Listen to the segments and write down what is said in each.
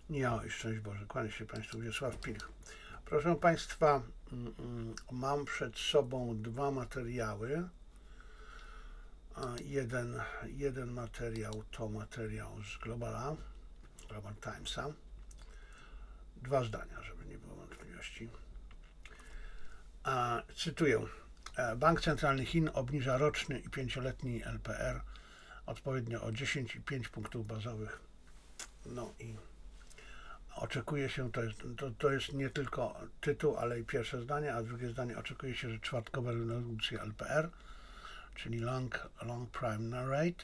Ja i szczęść Boże, kłaniam się Państwu, Wiesław Pilch. Proszę Państwa, mam przed sobą dwa materiały. Jeden materiał to materiał z Global Timesa. Dwa zdania, żeby nie było wątpliwości. Cytuję. Bank Centralny Chin obniża roczny i pięcioletni LPR odpowiednio o 10 i 5 punktów bazowych. No i oczekuje się, to jest nie tylko tytuł, ale i pierwsze zdanie, a drugie zdanie, oczekuje się, że czwartkowe redukcje LPR, czyli Long Prime Rate,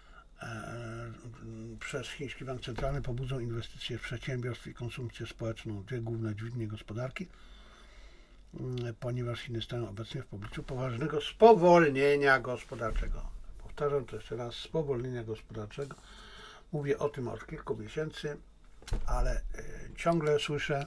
przez chiński bank centralny pobudzą inwestycje w przedsiębiorstw i konsumpcję społeczną, dwie główne dźwignie gospodarki, ponieważ Chiny stoją obecnie w pobliżu poważnego spowolnienia gospodarczego. Powtarzam to jeszcze raz, spowolnienia gospodarczego. Mówię o tym od kilku miesięcy, ale ciągle słyszę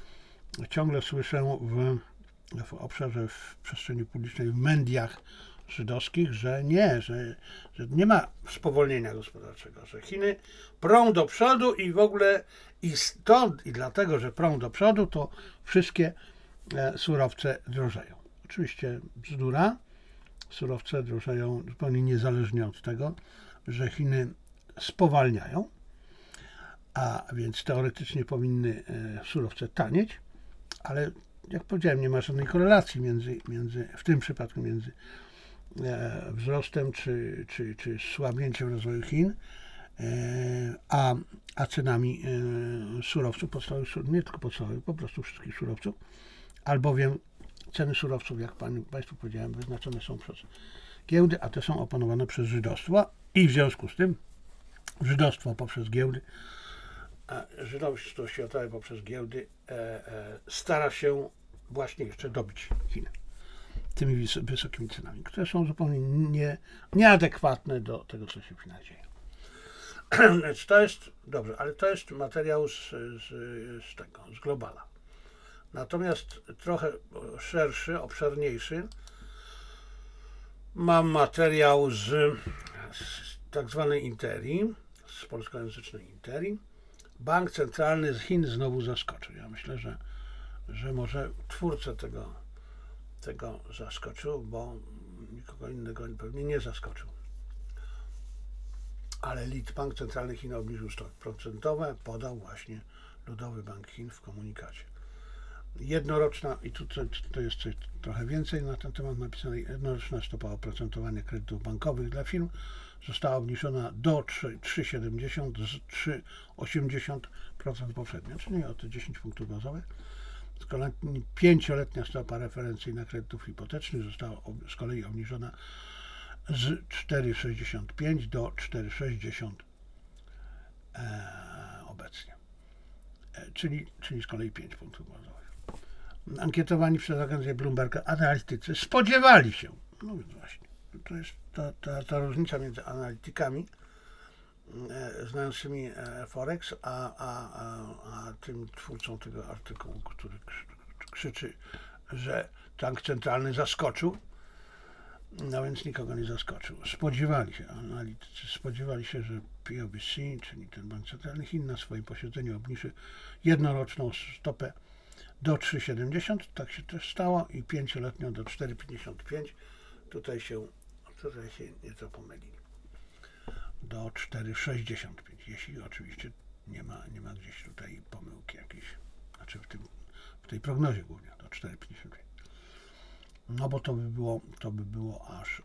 w obszarze, w przestrzeni publicznej, w mediach żydowskich, że nie ma spowolnienia gospodarczego, że Chiny prą do przodu i w ogóle i dlatego, że prą do przodu, to wszystkie surowce drożeją. Oczywiście bzdura, surowce drożeją zupełnie niezależnie od tego, że Chiny spowalniają, a więc teoretycznie powinny surowce tanieć, ale jak powiedziałem, nie ma żadnej korelacji w tym przypadku między wzrostem czy słabnięciem rozwoju Chin, a cenami surowców podstawowych, nie tylko podstawowych, po prostu wszystkich surowców, albowiem ceny surowców, jak Państwu powiedziałem, wyznaczone są przez giełdy, a te są opanowane przez żydostwo i w związku z tym żydostwo poprzez giełdy, żydostwo światowe poprzez giełdy stara się właśnie jeszcze dobić Chiny tymi wysokimi cenami, które są zupełnie nieadekwatne do tego, co się w Chinach dzieje. Więc to jest dobrze, ale to jest materiał z Globala. Natomiast trochę szerszy, obszerniejszy, mam materiał z tak zwanej Interii, z polskojęzycznej Interii. Bank Centralny z Chin znowu zaskoczył. Ja myślę, że może twórcę tego zaskoczył, bo nikogo innego pewnie nie zaskoczył. Ale Bank Centralny Chin obniżył stopy procentowe, podał właśnie Ludowy Bank Chin w komunikacie. Jednoroczna, i tu to jest coś trochę więcej na ten temat napisane, jednoroczna stopa oprocentowania kredytów bankowych dla firm została obniżona do 3,70 z 3,80% poprzednio, czyli o te 10 punktów bazowych. Z kolei 5-letnia stopa referencyjna kredytów hipotecznych została z kolei obniżona z 4,65 do 4,60 obecnie, czyli z kolei 5 punktów bazowych. Ankietowani przez agencję Bloomberga analitycy spodziewali się, no więc właśnie, to jest ta różnica między analitykami znającymi Forex, a tym twórcą tego artykułu, który krzyczy, że bank centralny zaskoczył. No więc nikogo nie zaskoczył. Analitycy spodziewali się, że PBOC, czyli ten Bank Centralny Chin, na swoim posiedzeniu obniży jednoroczną stopę do 3,70, tak się też stało, i 5-letnią do 4,55. Tutaj się nieco pomylili. Do 4,65, jeśli oczywiście nie ma gdzieś tutaj pomyłki jakiejś, znaczy w tej prognozie głównie do 4,55. No bo to by było aż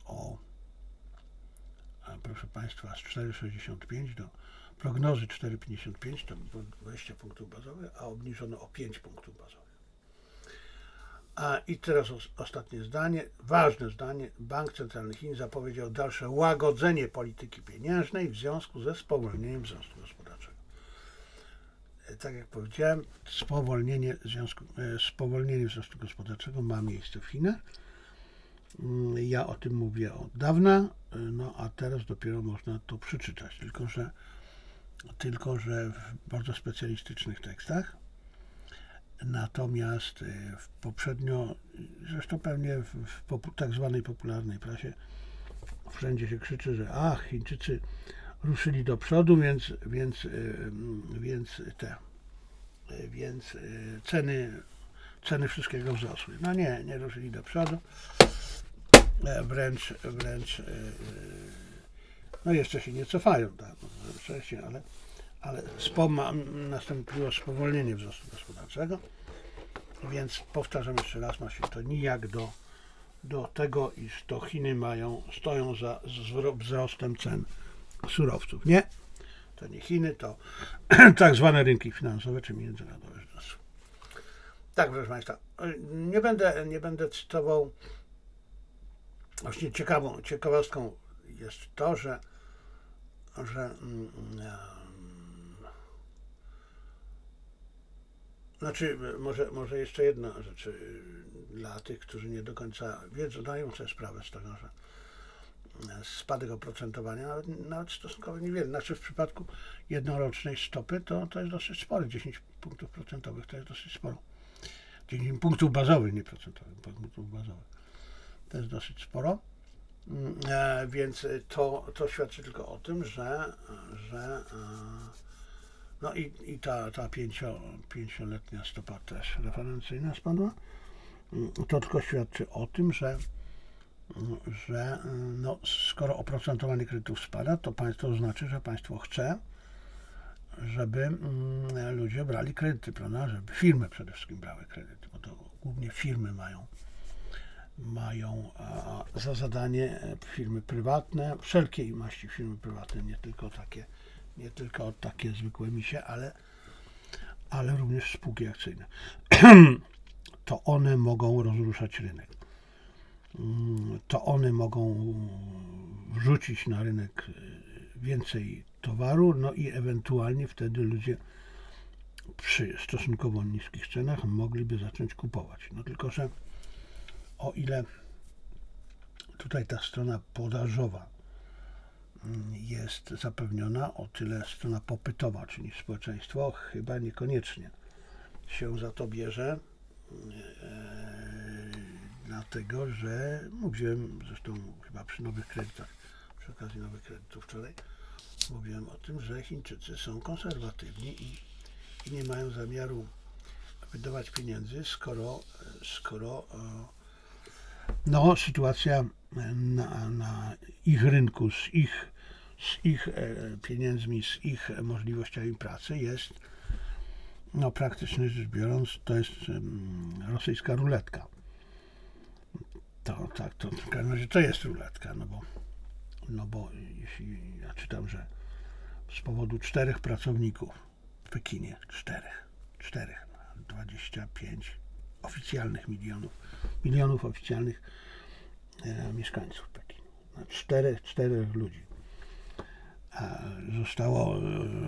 proszę Państwa, z 4,65 do prognozy 4,55, to by było 20 punktów bazowych, a obniżono o 5 punktów bazowych. I teraz ostatnie zdanie, ważne zdanie. Bank Centralny Chin zapowiedział dalsze łagodzenie polityki pieniężnej w związku ze spowolnieniem wzrostu gospodarczego. Tak jak powiedziałem, spowolnienie wzrostu gospodarczego ma miejsce w Chinach. Ja o tym mówię od dawna, no a teraz dopiero można to przeczytać, tylko że w bardzo specjalistycznych tekstach. Natomiast poprzednio, zresztą pewnie w tak zwanej popularnej prasie, wszędzie się krzyczy, że Chińczycy ruszyli do przodu, więc więc ceny wszystkiego wzrosły. No nie ruszyli do przodu, wręcz no jeszcze się nie cofają, tak, wcześniej, ale nastąpiło spowolnienie wzrostu gospodarczego, więc powtarzam jeszcze raz, ma się to nijak do tego, iż to Chiny stoją za wzrostem cen surowców. Nie, to nie Chiny, to tak zwane rynki finansowe czy międzynarodowe. Tak, proszę Państwa, nie będę cytował. Właśnie ciekawostką jest to, że znaczy, może jeszcze jedna rzecz dla tych, którzy nie do końca wiedzą, dają sobie sprawę z tego, że spadek oprocentowania, nawet stosunkowo niewiele. Znaczy w przypadku jednorocznej stopy to jest dosyć spory, 10 punktów procentowych to jest dosyć sporo. 10 punktów bazowych, nie procentowych, punktów bazowych. To jest dosyć sporo, więc to świadczy tylko o tym, że no i ta pięcioletnia stopa też referencyjna spadła. To tylko świadczy o tym, że no, skoro oprocentowanie kredytów spada, to państwo znaczy, że państwo chce, żeby ludzie brali kredyty, prawda? Żeby firmy przede wszystkim brały kredyty, bo to głównie firmy mają za zadanie, firmy prywatne, wszelkiej maści firmy prywatne, nie tylko takie zwykłe misie, ale również spółki akcyjne. To one mogą rozruszać rynek. To one mogą wrzucić na rynek więcej towaru, no i ewentualnie wtedy ludzie przy stosunkowo niskich cenach mogliby zacząć kupować. No tylko, że o ile tutaj ta strona podażowa jest zapewniona, o tyle strona popytowa, czyli społeczeństwo, chyba niekoniecznie się za to bierze, dlatego, że mówiłem, zresztą chyba przy nowych kredytach, przy okazji nowych kredytów wczoraj, mówiłem o tym, że Chińczycy są konserwatywni i nie mają zamiaru wydawać pieniędzy, skoro no, sytuacja na ich rynku, z ich pieniędzmi, z ich możliwościami pracy jest, no praktycznie rzecz biorąc, to jest rosyjska ruletka. To w każdym razie to jest ruletka, no bo jeśli ja czytam, że z powodu 4 pracowników w Pekinie, 4, 25 oficjalnych milionów oficjalnych mieszkańców Pekinu. 4 ludzi zostało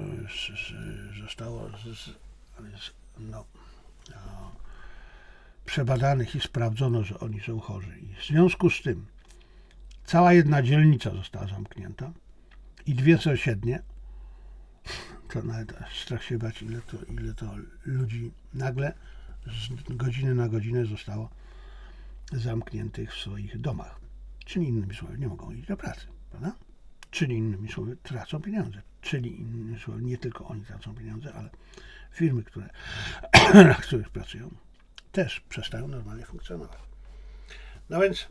przebadanych i sprawdzono, że oni są chorzy. I w związku z tym cała jedna dzielnica została zamknięta i 2 sąsiednie. To nawet strach się bać, ile to ludzi nagle z godziny na godzinę zostało zamkniętych w swoich domach. Czyli innymi słowy, nie mogą iść do pracy, prawda? Czyli innymi słowy, tracą pieniądze. Czyli innymi słowy, nie tylko oni tracą pieniądze, ale firmy, na których pracują, też przestają normalnie funkcjonować. No więc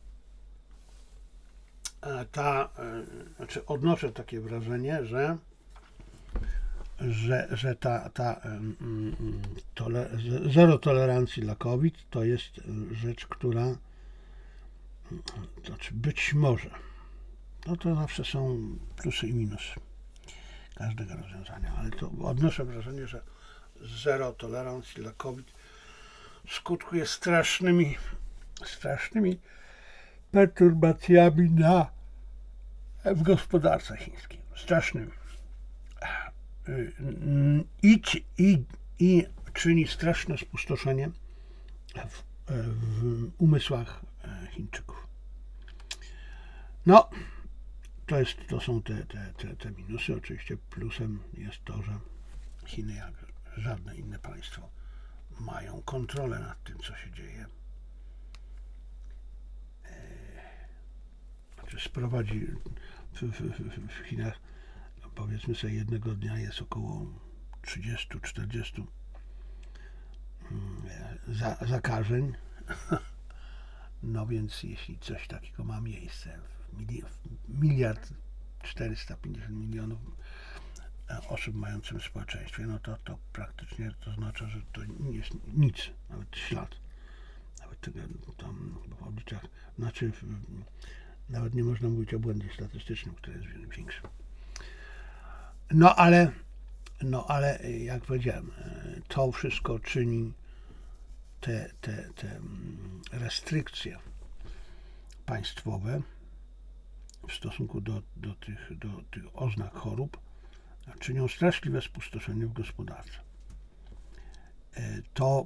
odnoszę takie wrażenie, że ta zero tolerancji dla COVID to jest rzecz, która znaczy być może, no to zawsze są plusy i minusy każdego rozwiązania, ale to odnoszę wrażenie, że zero tolerancji dla COVID skutkuje strasznymi perturbacjami w gospodarce chińskiej. Strasznymi. I czyni straszne spustoszenie w umysłach Chińczyków. No, to są te minusy. Oczywiście plusem jest to, że Chiny, jak żadne inne państwo, mają kontrolę nad tym, co się dzieje. Sprowadzi w Chinach, powiedzmy sobie, jednego dnia jest około 30-40 zakażeń. No więc jeśli coś takiego ma miejsce, miliard 450 milionów osób mającym w społeczeństwie, no to praktycznie to oznacza, że to nie jest nic, nawet ślad. Nawet tego tam w obliczach, znaczy nawet nie można mówić o błędzie statystycznym, który jest większy. No ale jak powiedziałem, to wszystko czyni te restrykcje państwowe w stosunku do tych oznak chorób czynią straszliwe spustoszenie w gospodarce. To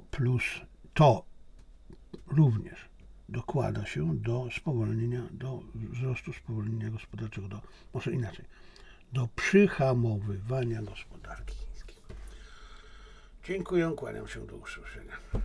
również dokłada się do wzrostu spowolnienia gospodarczego, może inaczej, do przyhamowywania gospodarki chińskiej. Dziękuję, kłaniam się, do usłyszenia.